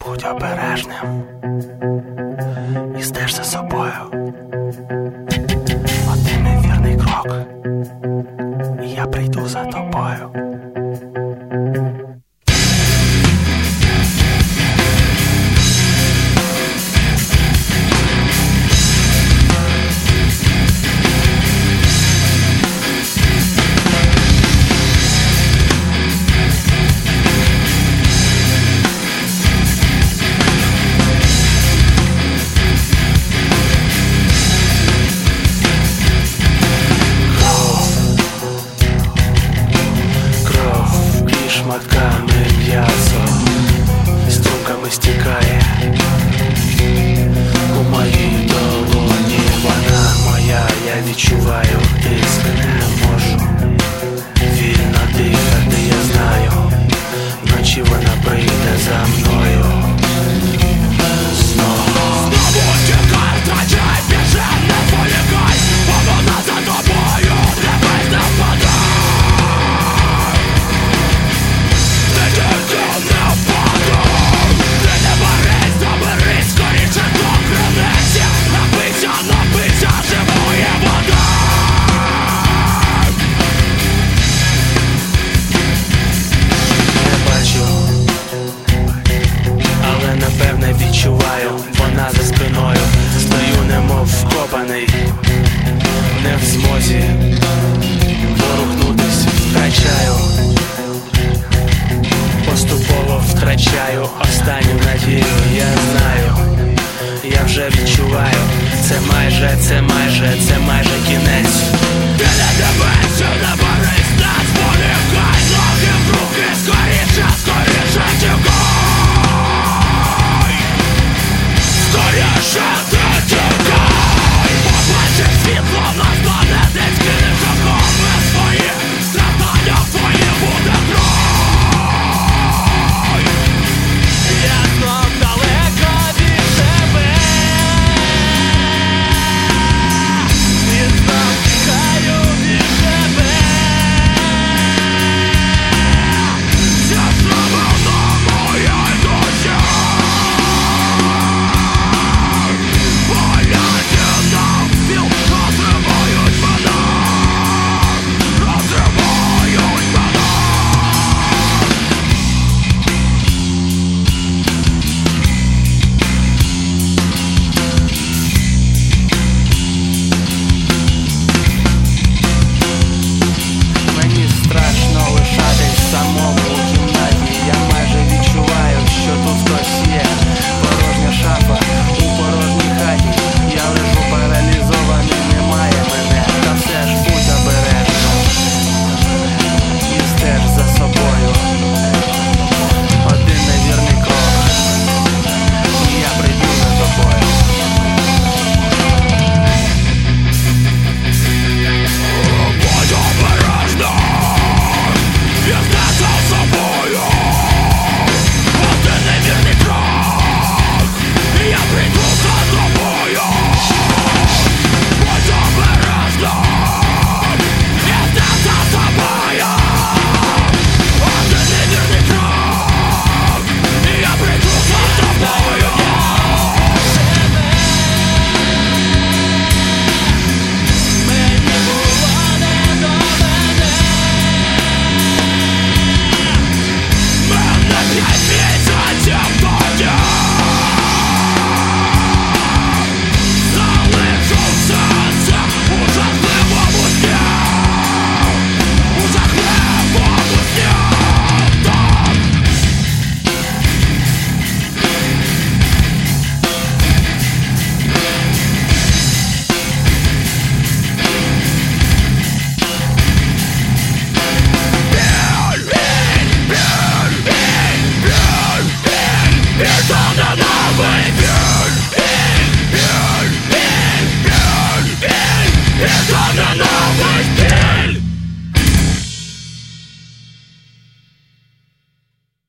Будь обережним і стеж за собою. Один мій вірний крок, і я прийду за тобою. Шматками м'ясо струмками стікає у моїй долоні. Вона моя, я відчуваю тиск, не можу вільно дихати, я знаю, вночі вона прийде за мною знову. Тікай, втрачай, біжи, не полягай, бо вона за тобою, дивись, не впадай. Напийся, живої води. Не бачу, але напевне відчуваю, вона за спиною. Стою немов вкопаний, не в змозі ворухнутись, втрачаю, поступово втрачаю останню надію. Я знаю, я вже відчуваю, це майже кінець. Біля тебе, що не борись, не зволікай, ноги в руки, скоріше.